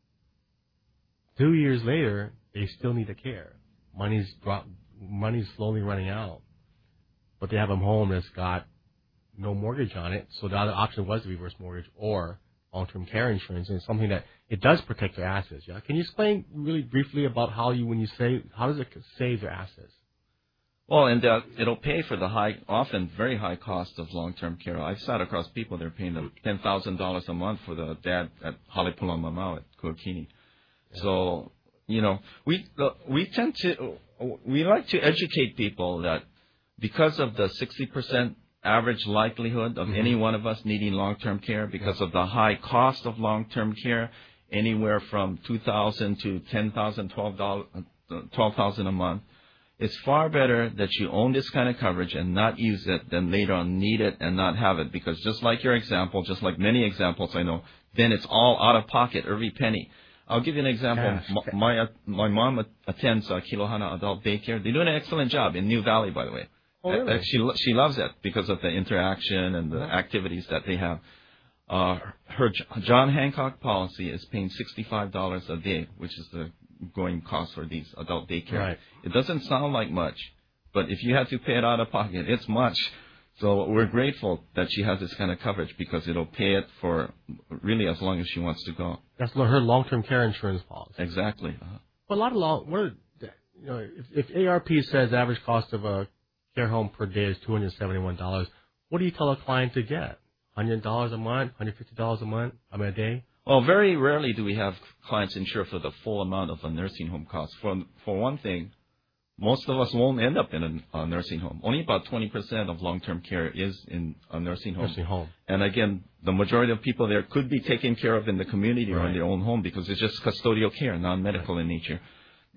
Two years later, they still need the care. Money's drop, money's slowly running out, but they have a home that's got no mortgage on it. So the other option was the reverse mortgage or long-term care insurance, and it's something that it does protect their assets. Yeah, can you explain really briefly about how you, when you say, how does it save their assets? Well, and uh, it'll pay for the high, often very high cost of long-term care. I've sat across people, they're paying them ten thousand dollars a month for the dad at Halepulang Mamau at Kuakini. Yeah. So, you know, we uh, we tend to, we like to educate people that because of the sixty percent average likelihood of mm-hmm. any one of us needing long-term care, because of the high cost of long-term care, anywhere from two thousand dollars to ten thousand dollars, twelve thousand dollars a month, it's far better that you own this kind of coverage and not use it than later on need it and not have it. Because just like your example, just like many examples I know, then it's all out of pocket, every penny. I'll give you an example. Yes. My my mom attends uh, Kilohana Adult Daycare. They do an excellent job in New Valley, by the way. Oh, really? uh, she she loves it because of the interaction and the activities that they have. Uh, her John Hancock policy is paying sixty-five dollars a day, which is the going cost for these adult daycare. Right. It doesn't sound like much, but if you have to pay it out of pocket, it's much. So we're grateful that she has this kind of coverage because it'll pay it for really as long as she wants to go. That's her long-term care insurance policy. Exactly. Uh-huh. But a lot of law, what are, you know, if, if A A R P says the average cost of a care home per day is two hundred seventy-one dollars, what do you tell a client to get? one hundred dollars a month, one hundred fifty dollars a month, I mean a day? Well, very rarely do we have clients insure for the full amount of a nursing home cost. For for one thing, most of us won't end up in a, a nursing home. Only about twenty percent of long-term care is in a nursing home. Nursing home. And again, the majority of people there could be taken care of in the community right. or in their own home because it's just custodial care, non-medical right. in nature.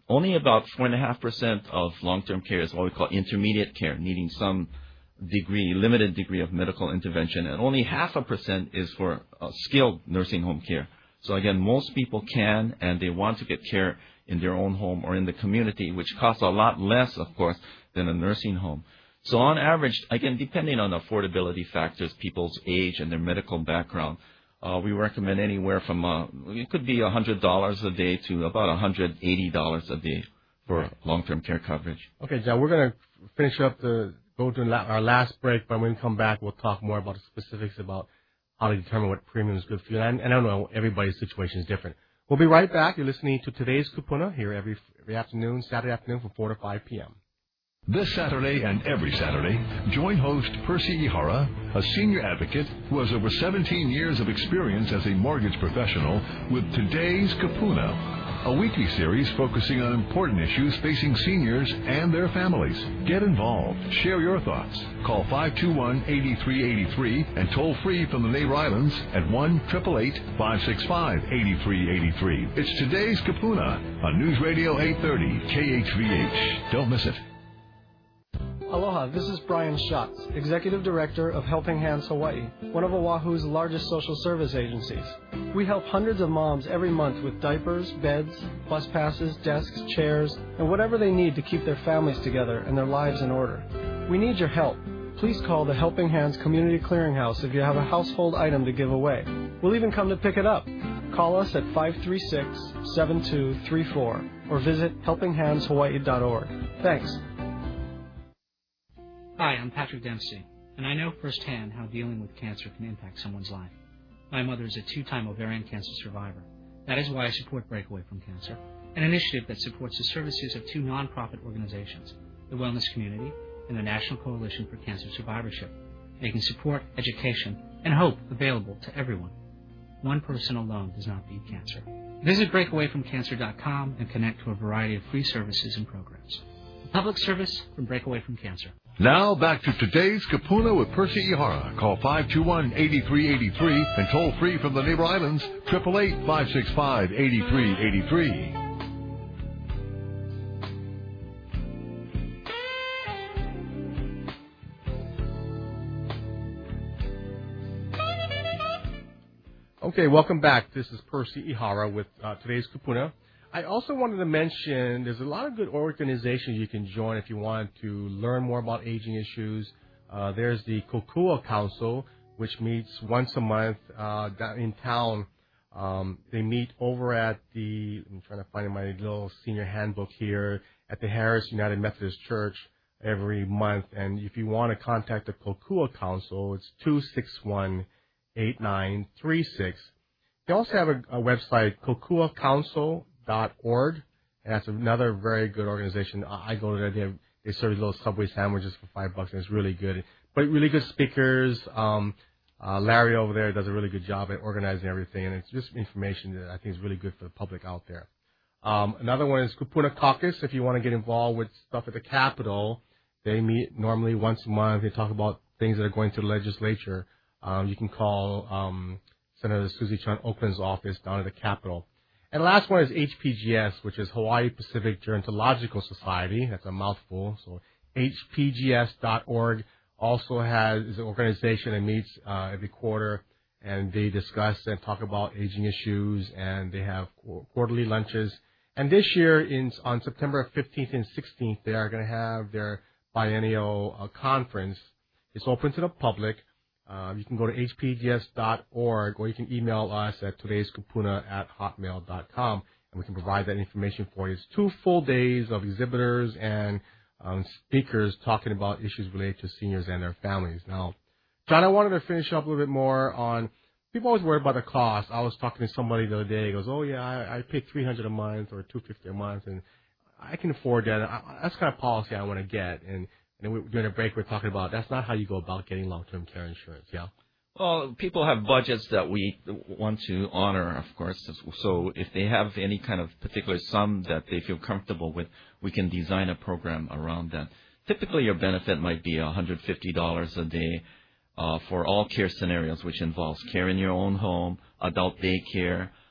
only about four point five percent of long-term care is what we call intermediate care, needing some degree, limited degree of medical intervention, and only half a percent is for uh, skilled nursing home care. So again, most people can and they want to get care in their own home or in the community, which costs a lot less, of course, than a nursing home. So on average, again, depending on affordability factors, people's age and their medical background, uh, we recommend anywhere from, uh, it could be one hundred dollars a day to about one hundred eighty dollars a day for long-term care coverage. Okay, John, we're going to finish up the, go to our last break, but when we come back, we'll talk more about the specifics about how to determine what premium is good for you. And, and I don't know, everybody's situation is different. We'll be right back. You're listening to Today's Kupuna here every, every afternoon, Saturday afternoon from four to five p.m. This Saturday and every Saturday, join host Percy Ihara, a senior advocate who has over seventeen years of experience as a mortgage professional, with Today's Kupuna, a weekly series focusing on important issues facing seniors and their families. Get involved. Share your thoughts. Call five two one, eight three eight three and toll free from the Neighbor Islands at one eight eight eight, five six five, eight three eight three. It's Today's Kupuna on News Radio eight thirty K H V H. Don't miss it. Aloha, this is Brian Schatz, Executive Director of Helping Hands Hawaii, one of Oahu's largest social service agencies. We help hundreds of moms every month with diapers, beds, bus passes, desks, chairs, and whatever they need to keep their families together and their lives in order. We need your help. Please call the Helping Hands Community Clearinghouse if you have a household item to give away. We'll even come to pick it up. Call us at five three six, seven two three four or visit helping hands hawaii dot org. Thanks. Hi, I'm Patrick Dempsey, and I know firsthand how dealing with cancer can impact someone's life. My mother is a two-time ovarian cancer survivor. That is why I support Breakaway from Cancer, an initiative that supports the services of two nonprofit organizations, the Wellness Community and the National Coalition for Cancer Survivorship, making support, education, and hope available to everyone. One person alone does not beat cancer. Visit breakaway from cancer dot com and connect to a variety of free services and programs. A public service from Breakaway from Cancer. Now back to Today's Kupuna with Percy Ihara. Call five two one, eight three eight three and toll free from the Neighbor Islands, eight eight eight, five six five, eight three eight three. Okay, welcome back. This is Percy Ihara with uh, Today's Kupuna. I also wanted to mention there's a lot of good organizations you can join if you want to learn more about aging issues. Uh, there's the Kokua Council, which meets once a month uh, down in town. Um, they meet over at the, I'm trying to find my little senior handbook here, at the Harris United Methodist Church every month. And if you want to contact the Kokua Council, it's two six one, eight nine three six. They also have a, a website, kokua council dot org, and that's another very good organization. I go to there. They, have, they serve little Subway sandwiches for five bucks, and it's really good. But really good speakers. Um, uh, Larry over there does a really good job at organizing everything, and it's just information that I think is really good for the public out there. Um, another one is Kupuna Caucus. If you want to get involved with stuff at the Capitol, they meet normally once a month. They talk about things that are going to the legislature. Um, you can call um, Senator Susie Chun Oakland's office down at the Capitol. And the last one is H P G S, which is Hawaii Pacific Gerontological Society. That's a mouthful. So H P G S dot org also has is an organization that meets uh, every quarter, and they discuss and talk about aging issues, and they have qu- quarterly lunches. And this year, in, on September fifteenth and sixteenth, they are going to have their biennial uh, conference. It's open to the public. Uh, you can go to H P G S dot org, or you can email us at todayskupuna at hotmail dot com, and we can provide that information for you. It's two full days of exhibitors and um, speakers talking about issues related to seniors and their families. Now, John, I wanted to finish up a little bit more on, people always worry about the cost. I was talking to somebody the other day. He goes, oh, yeah, I, I pay three hundred dollars a month or two hundred fifty dollars a month, and I can afford that. I, that's the kind of policy I want to get. And And we, during a break, we're talking about that's not how you go about getting long-term care insurance, yeah? Well, people have budgets that we want to honor, of course. So if they have any kind of particular sum that they feel comfortable with, we can design a program around that. Typically, your benefit might be one hundred fifty dollars a day uh, for all care scenarios, which involves care in your own home, adult daycare,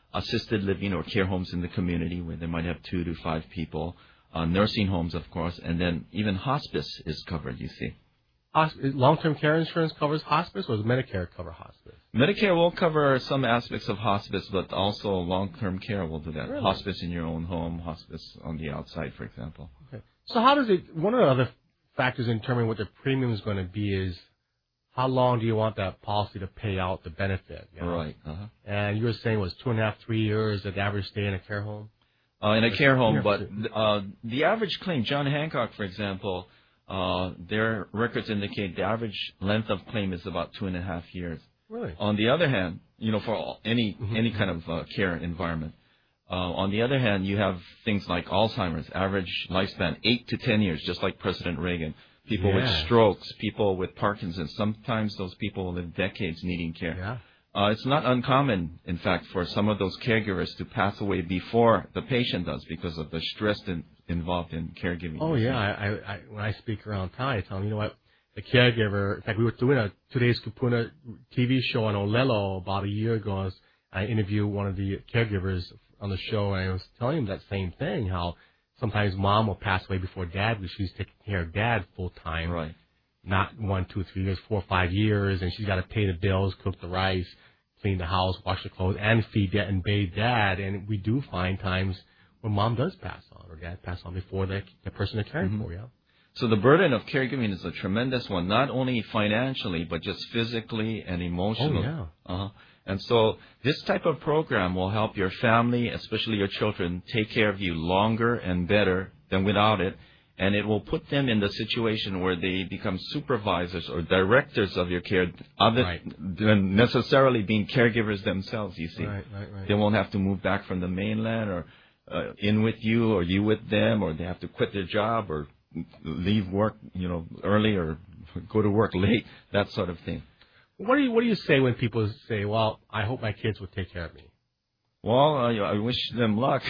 assisted living or care homes in the community where they might have two to five people, uh, nursing homes, of course, and then even hospice is covered, you see. Hosp- long-term care insurance covers hospice, or does Medicare cover hospice? Medicare will cover some aspects of hospice, but also long-term care will do that. Really? Hospice in your own home, hospice on the outside, for example. Okay. So how does it, one of the other factors in determining what the premium is going to be is how long do you want that policy to pay out the benefit? You know? Right. Uh-huh. And you were saying it was two and a half, three years at the average stay in a care home? Uh, in a care home, but uh, the average claim, John Hancock, for example, uh, their records indicate the average length of claim is about two and a half years. Really? On the other hand, you know, for all, any Mm-hmm. any kind of uh, care environment, uh, on the other hand, you have things like Alzheimer's, average lifespan eight to ten years, just like President Reagan. People with Yeah. strokes, people with Parkinson's. Sometimes those people will live decades needing care. Yeah. Uh, it's not uncommon, in fact, for some of those caregivers to pass away before the patient does because of the stress in, involved in caregiving. Oh, yeah. I, I, I, when I speak around town, I tell them, you know what, the caregiver, in fact, we were doing a Today's Kapuna T V show on Olelo about a year ago. I interviewed one of the caregivers on the show, and I was telling him that same thing, how sometimes mom will pass away before dad because she's taking care of dad full time. Right. Not one, two, three years, four, five years, and she's got to pay the bills, cook the rice, clean the house, wash the clothes, and feed dad and bathe dad. And we do find times when mom does pass on or dad pass on before the, the person they're caring Mm-hmm. for, yeah. So the burden of caregiving is a tremendous one, not only financially, but just physically and emotionally. Oh, yeah. Uh-huh. And so this type of program will help your family, especially your children, take care of you longer and better than without it. And it will put them in the situation where they become supervisors or directors of your care, other Right. than necessarily being caregivers themselves, you see. Right, right, right. They won't have to move back from the mainland or uh, in with you or you with them, or they have to quit their job or leave work, you know, early or go to work late, that sort of thing. What do you What do you say when people say, "Well, I hope my kids would take care of me"? Well, uh, I wish them luck.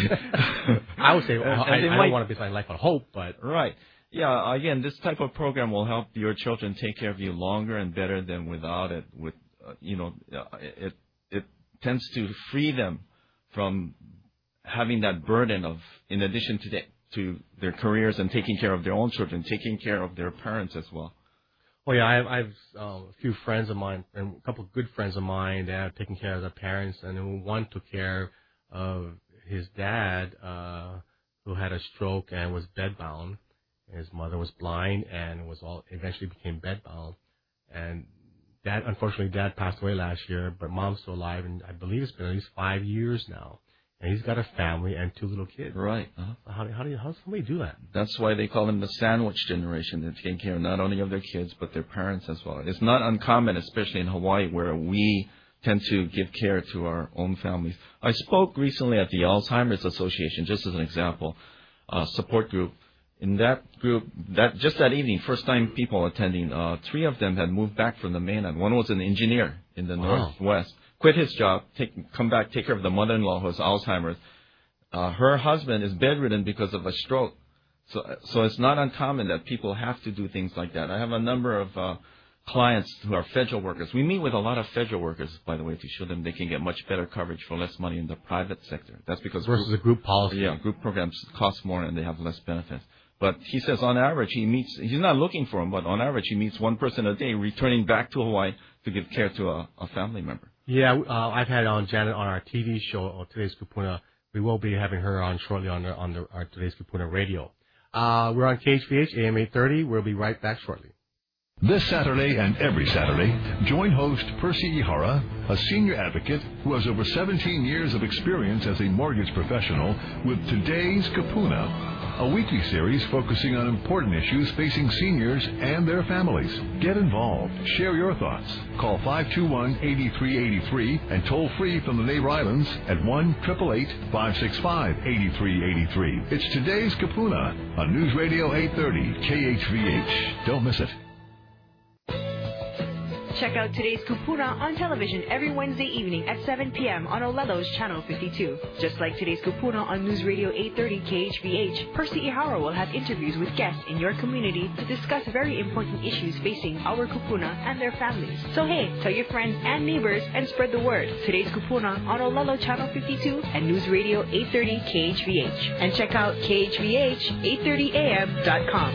I would say, well, And- I, and they I might- don't want to base my life on hope, but Right. Yeah, again, this type of program will help your children take care of you longer and better than without it. With, uh, you know, uh, it it tends to free them from having that burden of, in addition to the, to their careers and taking care of their own children, taking care of their parents as well. well, yeah, I have, I have uh, a few friends of mine, and a couple of good friends of mine that have taken care of their parents, and then one took care of his dad, uh, who had a stroke and was bedbound. His mother was blind and was all eventually became bedbound. And dad, unfortunately, dad passed away last year, but mom's still alive, and I believe it's been at least five years now. And he's got a family and two little kids. Right. Uh-huh. How do how do you, how does somebody do that? That's why they call them the sandwich generation. They're taking care not only of their kids, but their parents as well. It's not uncommon, especially in Hawaii, where we tend to give care to our own families. I spoke recently at the Alzheimer's Association, just as an example, uh, support group. In that group, that just that evening, first time people attending, uh, three of them had moved back from the mainland. One was an engineer in the Wow. Northwest, quit his job, take, come back, take care of the mother-in-law who has Alzheimer's. Uh, her husband is bedridden because of a stroke. So, so it's not uncommon that people have to do things like that. I have a number of uh, clients who are federal workers. We meet with a lot of federal workers, by the way, to show them they can get much better coverage for less money in the private sector. That's because Versus group, a group policy. Yeah, group programs cost more and they have less benefits. But he says on average he meets, he's not looking for them, but on average he meets one person a day returning back to Hawaii to give care to a, a family member. Yeah, uh, I've had on Janet on our T V show, on Today's Kupuna. We will be having her on shortly on the, on the, our Today's Kupuna radio. Uh, we're on K H V H, A M eight thirty. We'll be right back shortly. This Saturday and every Saturday, join host Percy Ihara, a senior advocate who has over seventeen years of experience as a mortgage professional, with Today's Kapuna, a weekly series focusing on important issues facing seniors and their families. Get involved. Share your thoughts. Call five two one, eight three eight three and toll free from the Neighbor Islands at one eight eight eight, five six five, eight three eight three. It's Today's Kapuna on News Radio eight thirty K H V H. Don't miss it. check out today's Kupuna on television every Wednesday evening at seven p.m. on Olelo's Channel fifty-two. Just like today's Kupuna on News Radio eight thirty K H V H, Percy Ihara will have interviews with guests in your community to discuss very important issues facing our Kupuna and their families. So hey, tell your friends and neighbors and spread the word. Today's Kupuna on Olelo Channel fifty-two and News Radio eight thirty K H V H. And check out K H V H eight thirty A M dot com.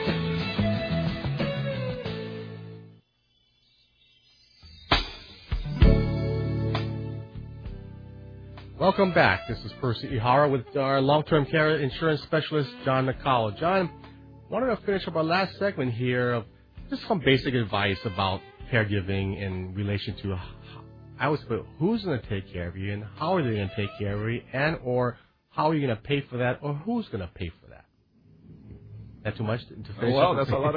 Welcome back. This is Percy Ihara with our long-term care insurance specialist, John Nicolo. John, wanted to finish up our last segment here of just some basic advice about caregiving in relation to, I always put, who's going to take care of you and how are they going to take care of you, and or how are you going to pay for that, or who's going to pay for that? That too much to finish? Well, up? that's a lot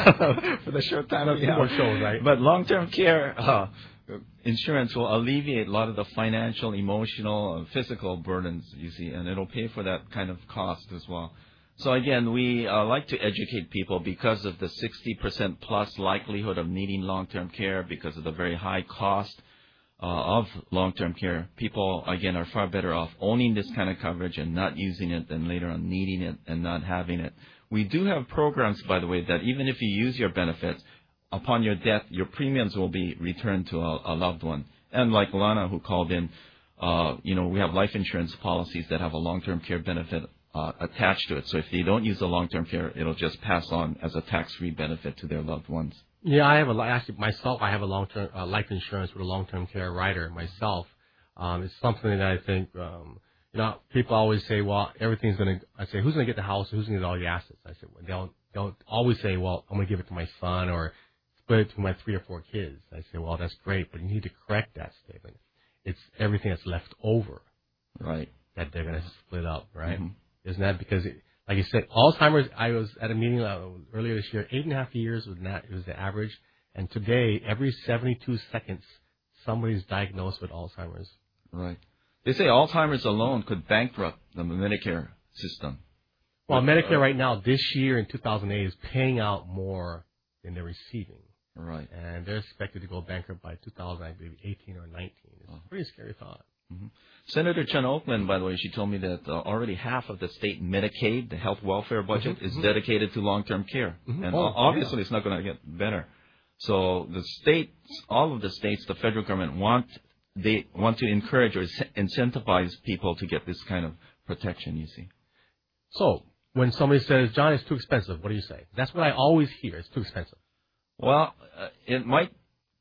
of for the short time we have. More shows, right? But long-term care uh, insurance will alleviate a lot of the financial, emotional, and physical burdens, you see, and it'll pay for that kind of cost as well. So again, we uh, like to educate people because of the sixty percent plus likelihood of needing long-term care, because of the very high cost uh, of long-term care. People, again, are far better off owning this kind of coverage and not using it than later on needing it and not having it. We do have programs, by the way, that even if you use your benefits, upon your death, your premiums will be returned to a, a loved one. And like Lana, who called in, uh, you know, we have life insurance policies that have a long-term care benefit uh, attached to it. So if they don't use the long-term care, it'll just pass on as a tax-free benefit to their loved ones. Yeah, I have a actually myself. I have a long-term uh, life insurance with a long-term care rider myself. Um, it's something that I think, um, you know, people always say, well, everything's going to. I say, who's going to get the house? Who's going to get all the assets? I said, well, they'll they'll always say, well, I'm going to give it to my son or split it to my three or four kids. I say, well, that's great, but you need to correct that statement. It's everything that's left over, right? That they're going to split up, right? Mm-hmm. Isn't that because, it, like you said, Alzheimer's? I was at a meeting uh, earlier this year. Eight and a half years was not it was the average, and today, every seventy-two seconds, somebody's diagnosed with Alzheimer's. Right. They say Alzheimer's alone could bankrupt the Medicare system. Well, but, Medicare uh, right now, this year in two thousand eight, is paying out more than they're receiving. Right. And they're expected to go bankrupt by two thousand, I believe, eighteen or nineteen. It's a pretty scary thought. Mm-hmm. Senator Chen Oakland, by the way, she told me that uh, already half of the state Medicaid, the health welfare budget, Mm-hmm. is dedicated to long-term care. Mm-hmm. And Oh, uh, obviously yeah. it's not going to get better. So the states, all of the states, the federal government want they want to encourage or incentivize people to get this kind of protection, you see. So when somebody says, John, it's too expensive, what do you say? That's what I always hear. It's too expensive. Well, uh, it might.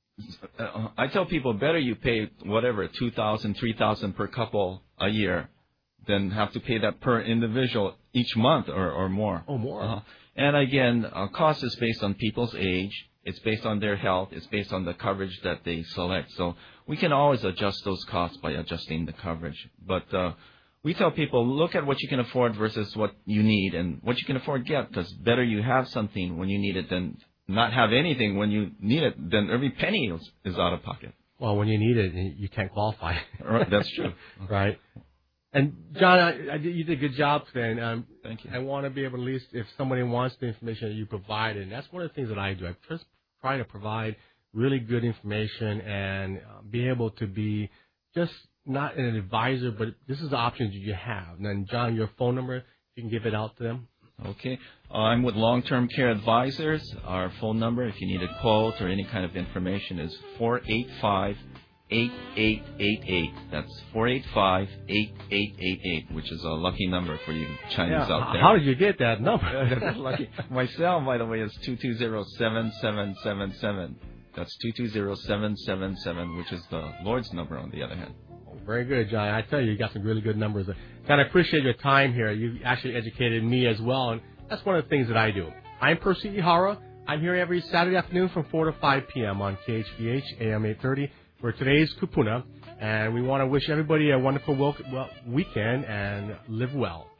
Uh, I tell people better you pay whatever two thousand, three thousand per couple a year, than have to pay that per individual each month or, or more. Oh, more. Uh, and again, uh, cost is based on people's age. It's based on their health. It's based on the coverage that they select. So we can always adjust those costs by adjusting the coverage. But uh, we tell people, look at what you can afford versus what you need, and what you can afford get, because better you have something when you need it than not have anything when you need it, then every penny is, is out of pocket. Well, when you need it, you can't qualify. Right, that's true. Right. And, John, I, I did, you did a good job today. And, um, Thank you. I want to be able to, at least, if somebody wants the information that you provided, and that's one of the things that I do. I just try to provide really good information and uh, be able to be just not an advisor, but this is the options you have. And then, John, your phone number, you can give it out to them. Okay. Uh, I'm with Long-Term Care Advisors. Our phone number, if you need a quote or any kind of information, is four eight five, eight eight eight eight. That's four eight five, eight eight eight eight, which is a lucky number for you Chinese Yeah. out there. How did you get that number? That's lucky. My cell, by the way, is two two zero, seven seven seven seven. That's two two zero, seven seven seven, which is the Lord's number on the other hand. Very good, John. I tell you, you got some really good numbers. John, I appreciate your time here. You actually educated me as well, and that's one of the things that I do. I'm Percy Ihara. I'm here every Saturday afternoon from four to five p.m. on K H V H, A M eight thirty, for today's Kupuna, and we want to wish everybody a wonderful weekend and live well.